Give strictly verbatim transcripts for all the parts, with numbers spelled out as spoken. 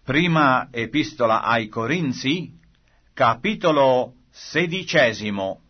Prima epistola ai Corinzi, capitolo sedicesimo.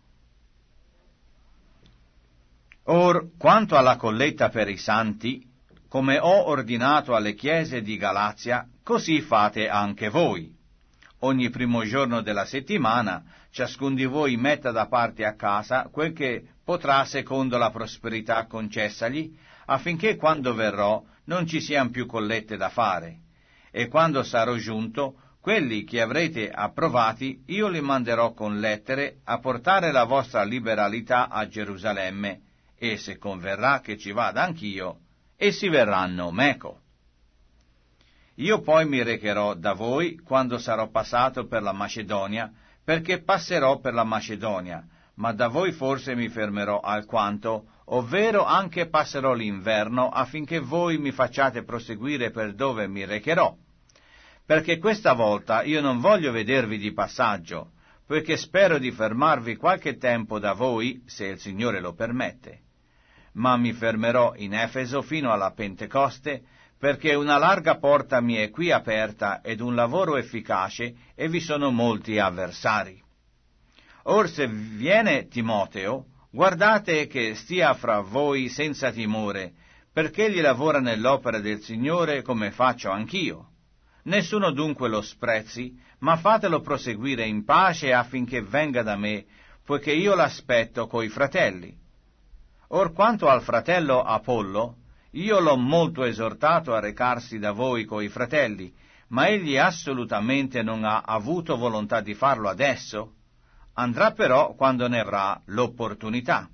Or, quanto alla colletta per i santi, come ho ordinato alle chiese di Galazia, così fate anche voi. Ogni primo giorno della settimana, ciascun di voi metta da parte a casa quel che potrà secondo la prosperità concessagli, affinché quando verrò non ci siano più collette da fare. E quando sarò giunto, quelli che avrete approvati, io li manderò con lettere a portare la vostra liberalità a Gerusalemme, e se converrà che ci vada anch'io, essi verranno meco. Io poi mi recherò da voi quando sarò passato per la Macedonia, perché passerò per la Macedonia, ma da voi forse mi fermerò alquanto, ovvero anche passerò l'inverno, affinché voi mi facciate proseguire per dove mi recherò. Perché questa volta io non voglio vedervi di passaggio, poiché spero di fermarvi qualche tempo da voi, se il Signore lo permette. Ma mi fermerò in Efeso fino alla Pentecoste, perché una larga porta mi è qui aperta ed un lavoro efficace, e vi sono molti avversari. Or se viene Timoteo, guardate che stia fra voi senza timore, perché egli lavora nell'opera del Signore come faccio anch'io. Nessuno dunque lo sprezzi, ma fatelo proseguire in pace affinché venga da me, poiché io l'aspetto coi fratelli. Or quanto al fratello Apollo, io l'ho molto esortato a recarsi da voi coi fratelli, ma egli assolutamente non ha avuto volontà di farlo adesso. Andrà però quando ne avrà l'opportunità.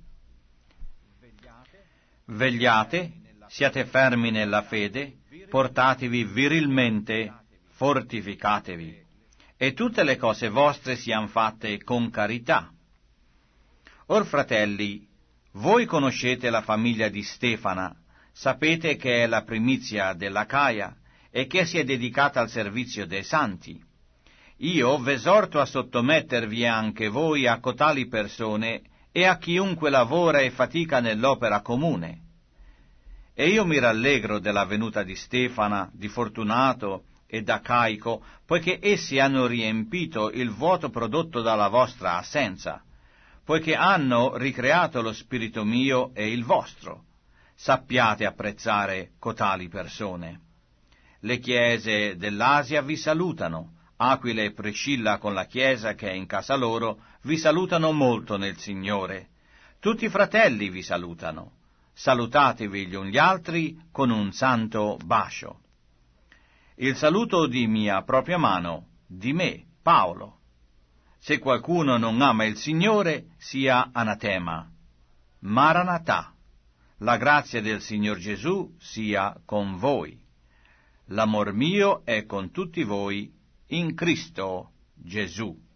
Vegliate, siate fermi nella fede, portatevi virilmente, fortificatevi, e tutte le cose vostre siano fatte con carità. Or fratelli, voi conoscete la famiglia di Stefana, sapete che è la primizia dell'Acaia e che si è dedicata al servizio dei santi. Io v'esorto a sottomettervi anche voi a cotali persone e a chiunque lavora e fatica nell'opera comune. E io mi rallegro della venuta di Stefana, di Fortunato e d'Acaico, poiché essi hanno riempito il vuoto prodotto dalla vostra assenza, poiché hanno ricreato lo spirito mio e il vostro. Sappiate apprezzare cotali persone. Le chiese dell'Asia vi salutano. Aquila e Priscilla con la chiesa che è in casa loro vi salutano molto nel Signore. Tutti i fratelli vi salutano. Salutatevi gli uni gli altri con un santo bacio. Il saluto di mia propria mano, di me, Paolo. Se qualcuno non ama il Signore, sia anatema. Maranatha. La grazia del Signor Gesù sia con voi. L'amor mio è con tutti voi in Cristo Gesù.